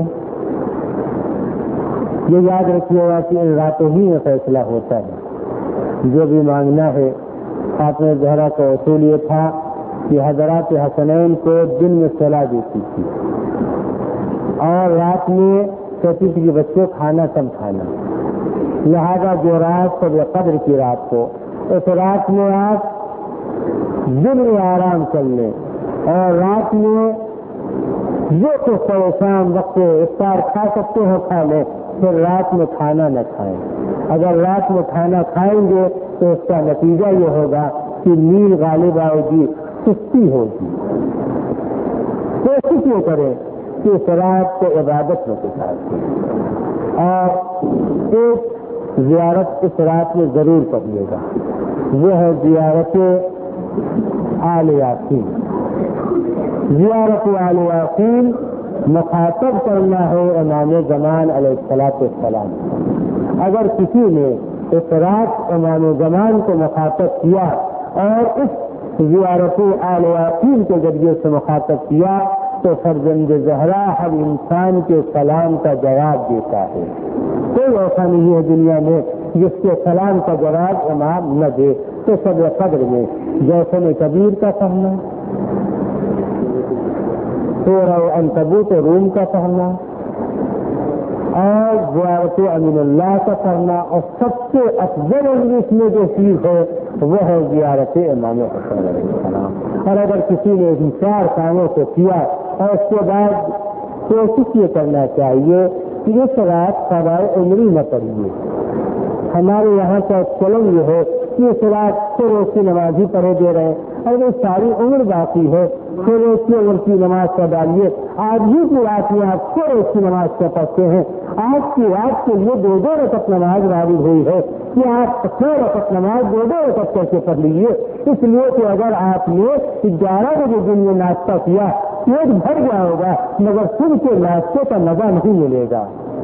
یہ یاد رکھیے گا کہ ان راتوں ہی میں فیصلہ ہوتا ہے۔ جو بھی مانگنا ہے، فاطمہ زہرا کا اصول یہ تھا کہ حضرات حسنین کو دن میں صلاح دیتی تھی اور رات میں کہتی تھی کہ بچوں کھانا کم کھانا، لہذا جو رات شب قدر کی رات کو، اس رات میں آپ دن میں آرام کر لیں اور رات میں جو کچھ شام وقت افطار کھا سکتے ہو کھا لیں، پھر رات میں کھانا نہ کھائیں۔ اگر رات میں کھانا کھائیں گے تو اس کا نتیجہ یہ ہوگا کہ نیند غالب آئے گی، سستی ہوگی۔ کوشش یہ کریں کہ اس رات کو عبادت میں گزاریں اور ایک زیارت اس رات میں ضرور کریے گا، وہ ہے زیارت آل یاسین۔ زیارت آل یاسین مخاطب کرنا ہے امام زمان علیہ السلام۔ اگر کسی نے اس رات امام زمان کو مخاطب کیا اور اس زیارت آل یاسین کے ذریعے سے مخاطب کیا تو فرزند زہرا ہر انسان کے سلام کا جواب دیتا ہے۔ کوئی ایسا نہیں ہے دنیا میں جس کے سلام کا جواب امام نہ دے۔ تو شب قدر میں جیسے میں کبیر کا پڑھنا، سورہ عنکبوت روم کا پڑھنا اور زیارت امین اللہ کا پڑھنا، اور سب سے افضل اس میں جو چیز ہے وہ ہے زیارت امام حسین علیہ السلام۔ اور اگر کسی نے ان چار کاموں کو کیا اور اس کے بعد کوشش یہ کرنا چاہیے کہ اس رات قضائے عمری نہ پڑھیے۔ ہمارے یہاں کا چلن یہ ہے کہ اس رات سے روز کی نماز ہی پڑھے دے رہے ہیں اور وہ ساری عمر باقی ہے، پھر روز کی عمر کی نماز کا ڈالیے۔ آج ہی کی رات میں آپ چھ روز کی نماز کا پڑھتے ہیں، آج کی رات کے لیے دو دو رکعت نماز وارد ہوئی ہے کہ آپ چھ رکعت نماز دو دو رکعت کر کے پڑھ لیجیے، اس لیے کہ اگر آپ نے گیارہ بجے دن میں ناشتہ کیا پیٹ بھر گیا ہوگا مگر پھر کے ناشتے کا مزہ نہیں ملے گا۔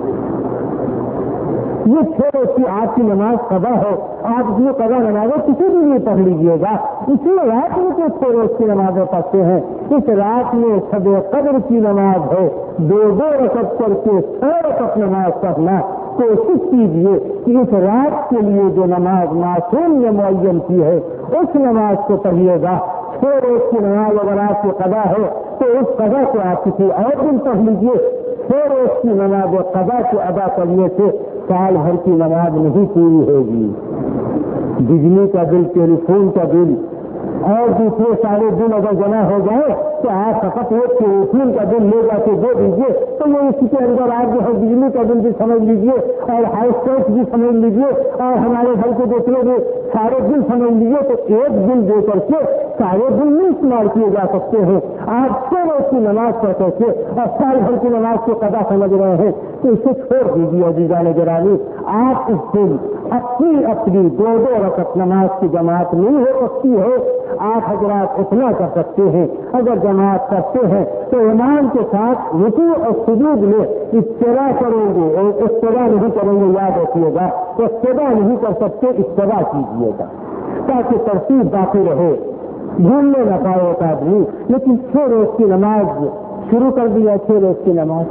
یہ چھ روز کی آپ کی نماز قضا ہو، آپ اپنی قضا نمازیں کسی بھی نہیں پڑھ لیجیے گا، اسی رات میں تو چھ روز کی نمازیں پڑھتے ہیں، اس رات میں شب قدر کی نماز ہے، دو دو رکعت کر کے چھ رکعت نماز پڑھنا۔ کوشش کیجیے کہ اس رات کے لیے جو نماز معصوم نے معین کی ہے اس نماز کو پڑھیے گا۔ چھ روز کی نماز اگر آپ کی قضا ہے تو اس قضا کو آپ کسی اور دن پڑھ لیجیے۔ چھ روز کی نماز قضا کو ادا کرنے سے سال بھر کی نماز نہیں پوری ہوگی۔ بجلی کا بل، ٹیلی فون کا بل اور دوسرے سارے بل اگر جمع ہو جائے تو آپ فقط ایک ٹیلی فون کا بل لے جا کے دے دیجیے تو وہ اسی کے اندر آپ جو ہے بجلی کا بل بھی سمجھ لیجیے اور ہاؤس ٹیکس بھی سمجھ لیجیے اور ہمارے گھر کے دوسرے بھی سارے بل سمجھ لیجیے، تو ایک بل دے کر کے سارے بل نہیں استعمال کیے جا سکتے ہیں۔ آپ چھ روز کی نماز پڑھتے تھے اور سال بھر کی نماز کو قضا سمجھ رہے ہیں تو اسے چھوڑ دیجیے عزیزان گرامی۔ آپ اس دن اپنی اپنی دو دو رکعت نماز کی جماعت نہیں ہو سکتی ہے، آپ حضرات اتنا کر سکتے ہیں، اگر جماعت کرتے ہیں تو امام کے ساتھ رکوع اور سجود میں ابتدا کریں گے اور ابتدا نہیں کریں گے، یاد رکھیے گا، ابتدا نہیں کر سکتے، ابتدا کیجیے گا تاکہ ترتیب باقی رہے، بھولنے نہ پائے ایک آدمی۔ لیکن چھ روز کی نماز شروع کر دیا، چھ روز کی نماز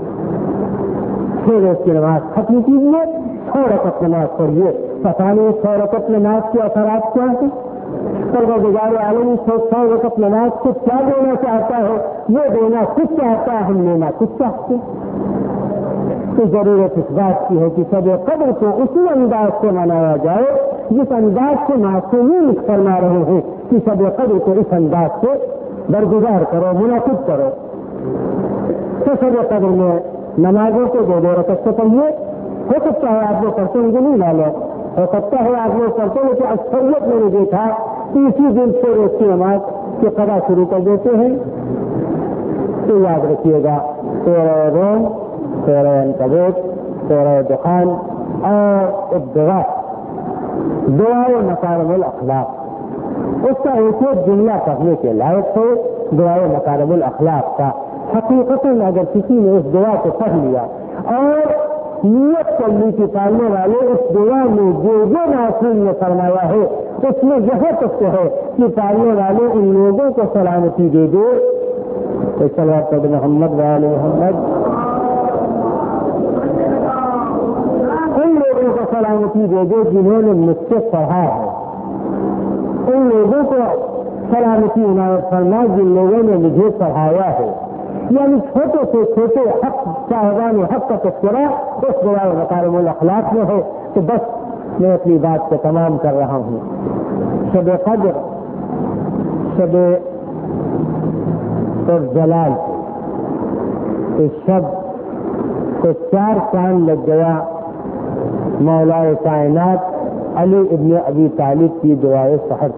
چھ روز کی نماز ختم کیجیے، سو رکعت نماز پڑھیے۔ پتہ نہیں سو رکعت نماز کے اثرات کیا ہیں، پروردگار عالم سو سو رکعت نماز کو کیا دینا چاہتا ہے، یہ دینا کچھ چاہتا ہے، ہم لینا کچھ چاہتے ہیں۔ تو ضرورت اس بات کی ہے کہ شب قدر کو اسی انداز سے منایا جائے جس انداز سے معصومین فرما رہے ہیں کہ شب قدر کو اس انداز سے برگزار کرو، منعقد کرو۔ تو شب قدر میں نمازوں کو دو دو رکعت سے پڑھیے۔ ہو سکتا ہے آپ لوگ پڑھتے ہیں، مجھے نہیں معلوم، ہو سکتا ہے آپ لوگ پڑھتے ہیں، لیکن اکثریت میں نے دیکھا کہ اسی دن سے روز کی نماز کے قضا شروع کر دیتے ہیں۔ تو یاد رکھیے گا سورہ روم، سورہ عنکبوت، سورہ دخان اور الدعاء، دعائے مکارم الاخلاق، اس کا ایک ایک جملہ پڑھنے کے لائق ہے۔ دعائے مکارم الاخلاق کا حقیقتاً اگر کسی نے اس دعا کو پڑھ لیا اور نیت کرنے کی پالنے والے اس دعا میں جو جو معصوم نے فرمایا ہے اس میں یہاں تک تو ہے کہ پالنے والے ان لوگوں کو سلامتی دے دے. صلوات پڑھ محمد وآل محمد. ان لوگوں کو سلامتی دے دے جنہوں نے مجھ سے پڑھا ہے. ان لوگوں کو سلامتی عنایت فرما جن لوگوں نے مجھے پڑھایا ہے. یعنی چھوٹے سے چھوٹے حق صاحبان حق کا تذکرہ اس برائے مکارم الاخلاق میں ہے. تو بس میں اپنی بات کو تمام کر رہا ہوں. شب قدر شب اور جلال اس شب کو چار چاند لگ گیا مولا کائنات علی ابن ابی طالب کی دعائے سحر.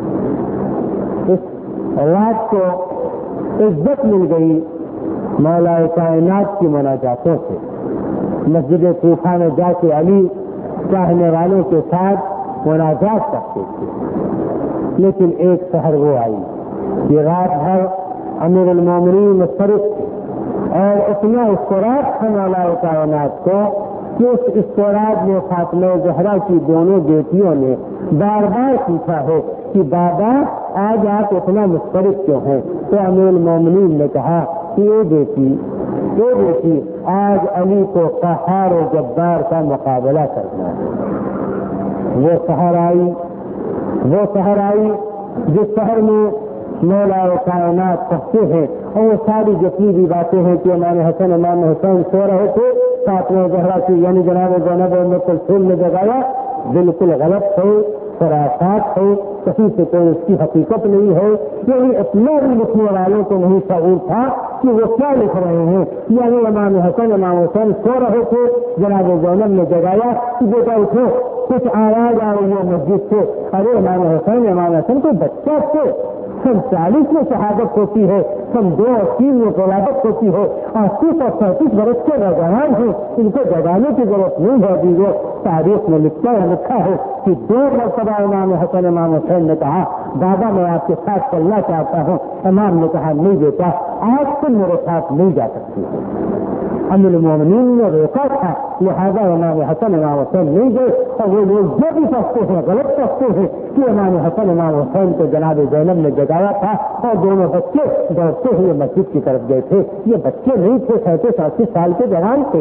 اس رات کو عزت مل گئی مولا کائنات کی مناجاتوں سے. مسجد کوفہ میں جا کے علی چاہنے والوں کے ساتھ مناجات کرتے تھے. لیکن ایک سحر وہ آئی یہ رات بھر امیر المومنین مسترد تھے اور اتنا استراحت تھا مولا کائنات کو کہ اس استراحت میں فاطمہ زہرا کی دونوں بیٹیوں نے بار بار پوچھا ہے کہ بابا آج آپ اتنا مسترد کیوں ہیں. تو امیر المومنین نے کہا کہ یہ بیٹی یہ بیٹی آج علی کو قہار و جبار کا مقابلہ کرنا ہے. وہ سحر آئی وہ سحر آئی جس شہر میں مولا کائنات پہنچے ہیں اور وہ ساری جتنی بھی باتیں ہیں کہ امام حسن امام حسین سو رہے تھے فاطمہ زہرا کی یعنی جناب زینب ام کلثوم نے جگایا بالکل غلط ہے. خرافات ہے. کہیں سے کوئی اس کی حقیقت نہیں ہے. یعنی اتنے بھی لکھنے والوں کو نہیں شعور تھا کہ وہ کیا لکھ رہے ہیں. یعنی امام حسن امام حسین سو رہے تھے جناب زینب نے جگایا کہ بیٹا اٹھو کچھ آواز آ رہی ہے مسجد سے. ارے امام حسین امام حسین کوئی بچہ تھے. سن چالیس میں شہادت ہوتی ہے سن دو اور تین میں ولادت ہوتی ہے اور تیس اور سینتیس برس کے نوجوان ہیں. ان کو جگانے کی ضرورت نہیں ہے. دیجیے تاریخ میں لکھتا ہے لکھا ہے کہ دو مرتبہ امام حسن امام حسین نے کہا بابا میں آپ کے ساتھ چلنا چاہتا ہوں. امام نے کہا نہیں بیٹا آج تم میرے ساتھ نہیں جا سکتی ہو. امیر المومنین نے روکا تھا لہٰذا امام حسن امام حسین نہیں گئے. اور وہ لوگ جو بھی سمجھتے ہیں غلط سمجھتے ہیں کہ امام حسن امام حسین کو جناب زینب نے جگایا تھا اور دونوں بچے دوڑتے ہوئے مسجد کی طرف گئے تھے. یہ بچے نہیں تھے سینتیس اڑتیس سال کے جوان تھے.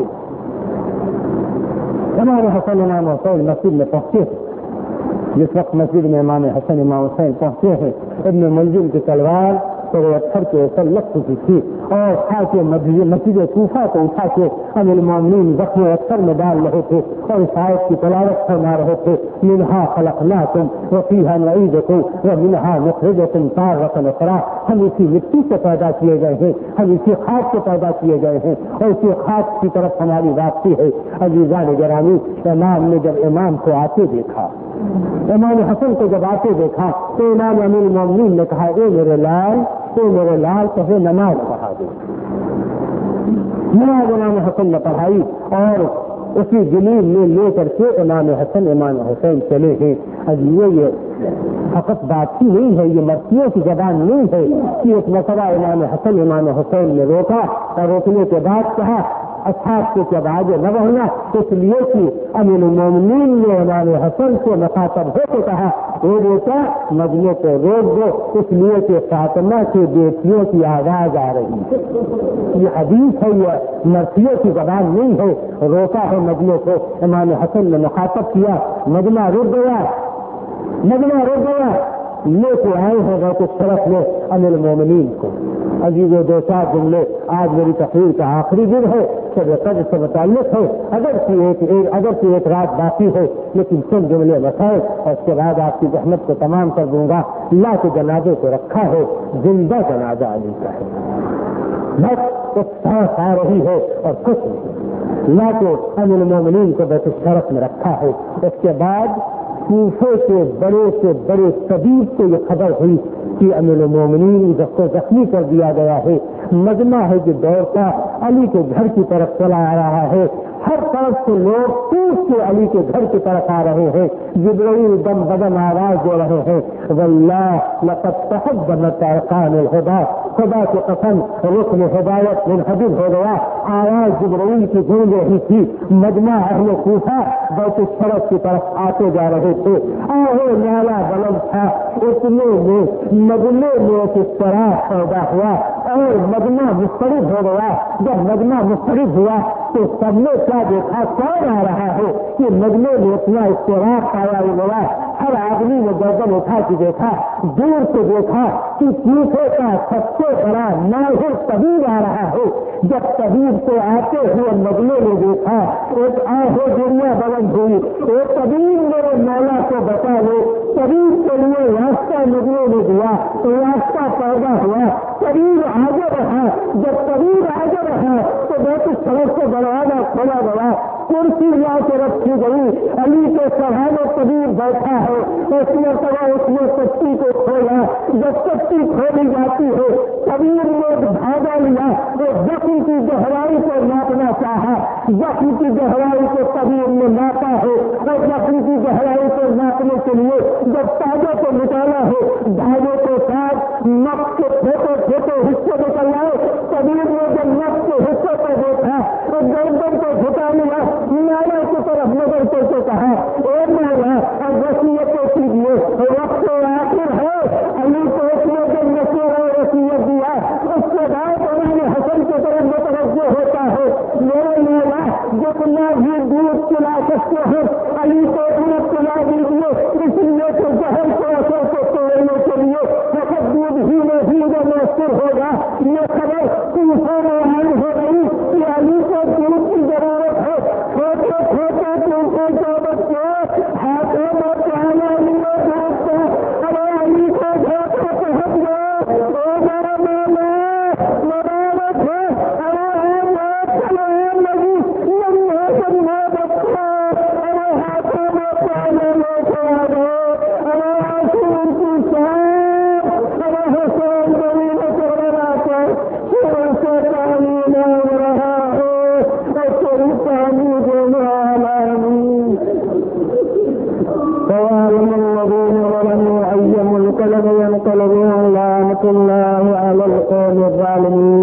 امام حسن امام حسین مسجد میں پہنچے ہیں. جس وقت مسجد میں امام حسن امام حسین پہنچے ہیں ابن ملجم کی تلوار تو وہ پتھر کے اوپر لگ چکی تھی اور کھا کے مسجد کوفہ کو اٹھا کے امیر المومنین زخم اکثر میں ڈال رہے تھے اور اس آیت کی تلاوت فرما رہے تھے منہا خلقناکم وفیہا نعیدکم ومنہا نخرجکم تارۃ اخری. ہم اسی مٹی سے پیدا کیے گئے ہیں ہم اسی خاک سے پیدا کیے گئے ہیں اور اسی خاک کی طرف ہماری واپسی ہے. عزیزان گرامی امام نے جب امام کو آتے دیکھا امام حسن کو جب آتے دیکھا تو امام امیر المومنین نے کہا اے میرے لال تو میرے لال کہے نماز پڑھا دے. نماز امام حسن نے پڑھائی اور اسی زمین میں لے کر کے امام حسن امام حسین چلے ہیں. اب یہ فقط بات ہی نہیں ہے یہ مرثیوں کی زبان نہیں ہے کہ ایک مرتبہ امام حسن امام حسین نے روکا اور روکنے کے بعد کہا اصحاب کو جب آگے نہ بڑھنا اس لیے کہ امیر المومنین نے امام حسن کو مخاطب ہو کے کہا اے بیٹا مجمع کو روک دو اس لیے کہ فاطمہ کی بیٹیوں کی آواز آ رہی ہے. یہ حدیث ہے یہ مرثیوں کی زبان نہیں ہے. روکا ہے مجمع کو. امام حسن نے مخاطب کیا مجمع رک گیا مجمع رک گیا لے کے آئے ہیں بیت الشرف میں امیر المومنین کو. عزیز و دو چار جملے آج میری تقریر کا آخری دن ہے شب قدر سے متعلق ہے اگر کی ایک اگر کی ایک رات باقی ہے لیکن چند جملے بتائے اور اس کے بعد آپ کی زحمت کو تمام کر دوں گا. اللہ کے جنازے کو رکھا ہے زندہ جنازہ علی کا ہے. بس کچھ سانس آ رہی ہے اور کچھ نہیں. اللہ کے امیر المومنین کو بیت الشرف میں رکھا ہے. اس کے بعد کوفے کے بڑے سے بڑے طبیب کو یہ خبر ہوئی کہ امیر المومنین کو زخمی کر دیا گیا ہے. مجمع ہے کہ دوڑتا علی کے گھر کی طرف چلا آ رہا ہے. ہر طرف سے لوگ پوچھ کے علی کے گھر کی طرف آ رہے ہیں. جبرائیل دم بدم آواز دے رہے ہیں واللہ لقد تحبنت ارکان الہدی. خدا کی قسم رکن ہدایت منحدر ہو گیا آواز جبرائیل کی گونج رہی تھی. مجمع اہل کوفہ بیت الشرف کی طرف آتے جا رہے تھے. آہو نالا بلند تھا. اتنے میں مجمع میں ایک اضطراب پیدا ہوا اور مجمع مضطرب ہو گیا. جب مجمع مضطرب ہوا تو سب نے کیا دیکھا, کون آ رہا ہے کہ مجمع میں اتنا اضطراب پایا ہوا. ہر آدمی نے گردن اٹھا کے دیکھا, دور سے دیکھا کہ کوفے کا سب سے بڑا ماہر طبیب آ رہا ہے. جب طبیب کو آتے ہوئے مجمع میں دیکھا, ایک آہو دنیا بلند ہوئی, ایک طبیب میرے مولا کو بتا لو. طبیب کے لیے راستہ مجمع میں دیا, راستہ پیدا ہوا. طبیب آگے رہا. جب طبیب آگے رہا تو بیت الشرف سے دروازہ کھولا گیا, کرسی لا کے رکھی گئی. علی کے سہانے طبیب بیٹھا ہے. اس مرتبہ اس نے کشتی کو کھولا. جب کشتی کھولی جاتی ہے طبیب نے بھاگا لیا. وہ زخم کی گہرائی کو ناپنا چاہا. زخم کی گہرائی کو طبیب نے ناپا ہے. اور زخم کی گہرائی کو ناپنے کے لیے جب تاجے کو نکالا ہے, دھاگے کے ساتھ نف کے چھوٹے چھوٹے حصے نکل آئے. طبیب نے جب نف کے حصے کو دیکھا تو گردن کو جھکا لیا, نالا کی طرف نظر کر کے کہا, اے مولا اور وصیت کیجیے, وقت آخر ہے. علی کو اس نے جب نصیحت اور وصیت دیا اس کے بعد امام حسن کی طرف متوجہ ہوتا ہے, میرے مولا جتنا بھی دودھ پلا سکتے ہیں علی کو دودھ پلا دیجیے. اس لیے کہ زہر کے اثر کو توڑنے کے لیے فقط دودھ ہی میں ہی جو میسر ہوگا. یہ خبر کوفہ میں عام ہو گئی کہ علی کو دودھ کی ضرورت ہے. چھوٹے چھوٹے کوفے کے بچے ہاتھوں میں پیالہ لیے دودھ کو, ارے علی کو گھر کو پہنچ گئے. او میرا مولا مبارک ہے. ارے سلام لگی لمحے سمجھے بچہ, ارے ہاتھوں میں پیالہ لے کے آ گئے. ارے آسور کی شان, ارے حسین بنی نے چڑھا کر شیر سے پانی مانگ رہا ہے. تیری پانی دینے والا نہیں. فوالم الذين ظلموا أي منقلب ينقلبون لعنة الله على القوم الظالمين.